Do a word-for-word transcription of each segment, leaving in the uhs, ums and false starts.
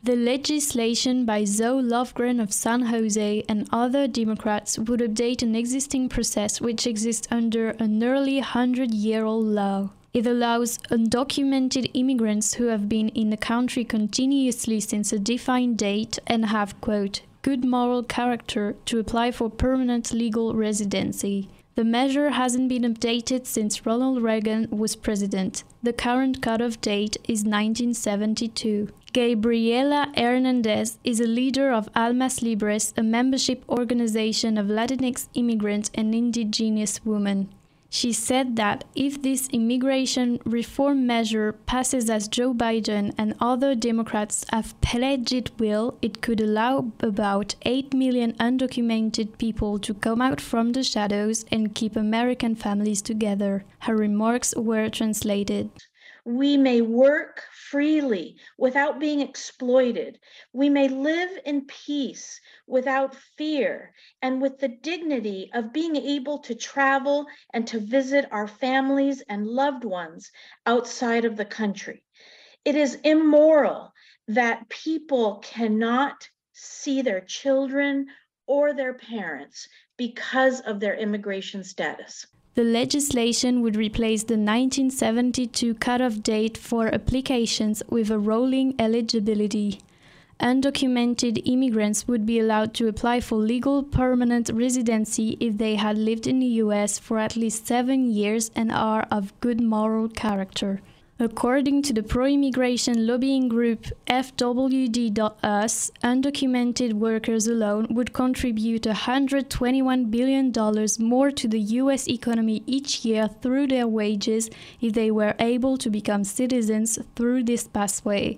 The legislation by Zoe Lofgren of San Jose and other Democrats would update an existing process which exists under a nearly hundred-year-old law. It allows undocumented immigrants who have been in the country continuously since a defined date and have, quote, good moral character to apply for permanent legal residency. The measure hasn't been updated since Ronald Reagan was president. The current cutoff date is nineteen seventy-two. Gabriela Hernandez is a leader of Almas Libres, a membership organization of Latinx immigrant and indigenous women. She said that if this immigration reform measure passes as Joe Biden and other Democrats have pledged it will, it could allow about eight million undocumented people to come out from the shadows and keep American families together. Her remarks were translated. We may work freely without being exploited. We may live in peace without fear and with the dignity of being able to travel and to visit our families and loved ones outside of the country. It is immoral that people cannot see their children or their parents because of their immigration status. The legislation would replace the nineteen seventy-two cutoff date for applications with a rolling eligibility. Undocumented immigrants would be allowed to apply for legal permanent residency if they had lived in the U S for at least seven years and are of good moral character. According to the pro-immigration lobbying group F W D dot U S, undocumented workers alone would contribute one hundred twenty-one billion dollars more to the U S economy each year through their wages if they were able to become citizens through this pathway.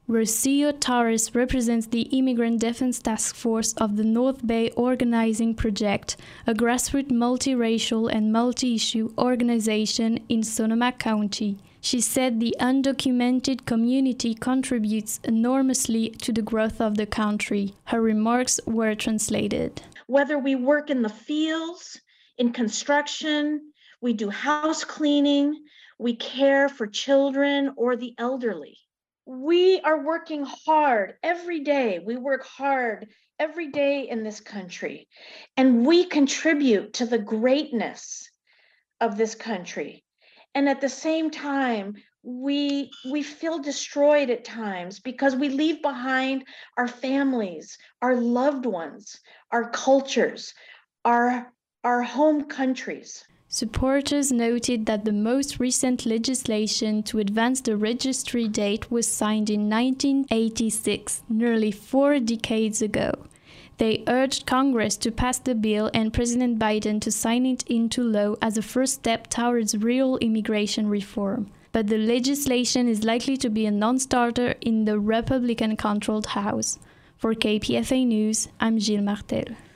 Rocio Torres represents the Immigrant Defense Task Force of the North Bay Organizing Project, a grassroots multiracial and multi-issue organization in Sonoma County. She said the undocumented community contributes enormously to the growth of the country. Her remarks were translated. Whether we work in the fields, in construction, we do house cleaning, we care for children or the elderly. We are working hard every day. We work hard every day in this country, and we contribute to the greatness of this country. And at the same time, we we feel destroyed at times because we leave behind our families, our loved ones, our cultures, our, our home countries. Supporters noted that the most recent legislation to advance the registry date was signed in nineteen eighty-six, nearly four decades ago. They urged Congress to pass the bill and President Biden to sign it into law as a first step towards real immigration reform. But the legislation is likely to be a non-starter in the Republican-controlled House. For K P F A News, I'm Gilles Martel.